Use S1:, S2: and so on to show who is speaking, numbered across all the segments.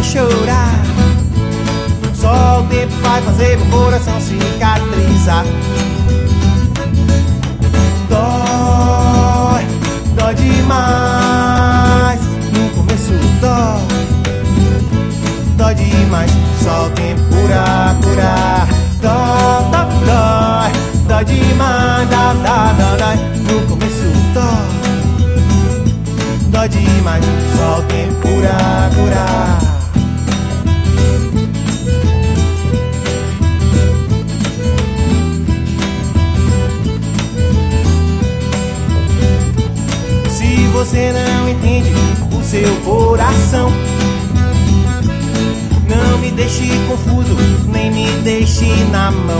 S1: faz chorar. Só o tempo vai fazer meu coração cicatrizar. Dói, dói demais. No começo dói, dói demais. Só o tempo curar. Dói, dói, dói, dói demais. Dói, dói, dói, dói. No começo dói demais. Só o tempo curar. Se você não entende o seu coração, não me deixe confuso, nem me deixe na mão.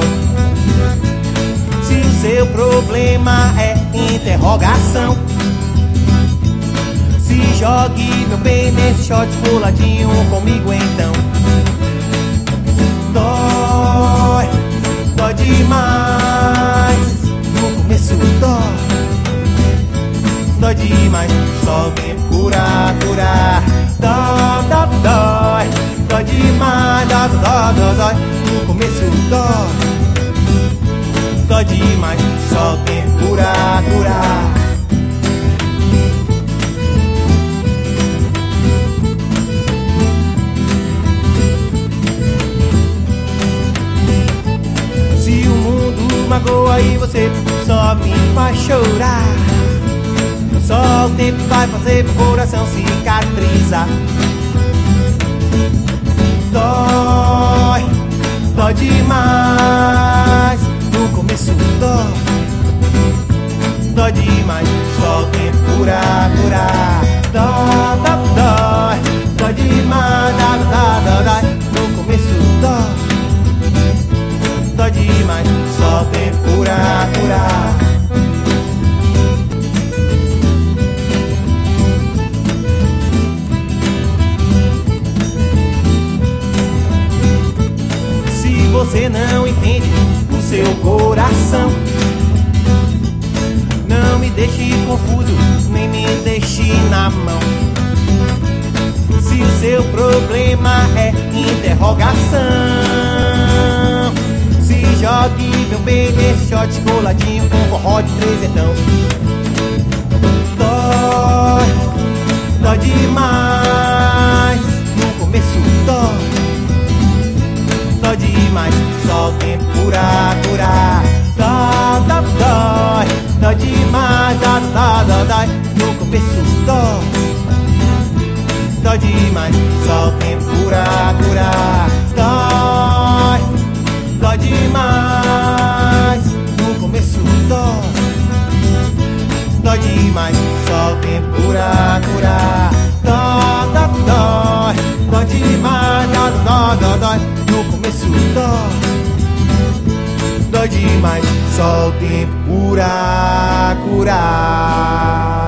S1: Se o seu problema é interrogação, se jogue, meu bem, nesse shot coladinho comigo então. Dói, dói demais. No começo dói, dói demais. Só o tempo curar. Dói, dói, dói, dói demais. Dói, dói, dói, dói. No começo dói, dói demais. Só o tempo curar. Se o mundo magoa e você só me faz chorar, só o tempo vai fazer meu coração cicatrizar. Dói, dói demais. No começo dói, dói demais. Só o tempo curar. Dói, dói, dói, dói demais. Dói, dói, dói. No começo dói demais. Só o tempo curar. Se você não entende o seu coração, não me deixe confuso, nem me deixe na mão. Se o seu problema é interrogação, se jogue, meu bem, nesse shot coladinho com forró de trezentão. Dói, dói demais. No começo dói, dói demais. Só o tempo curar. Dói, dói, dói, dói demais. Dói, dói, dói, dói. No começo dói, dói demais. Só o tempo curar. Dói, dói demais. No começo dói demais. Só o tempo curar. Dói, dói, dói demais. Dói, dói. No começo dói demais. Só o tempo curar.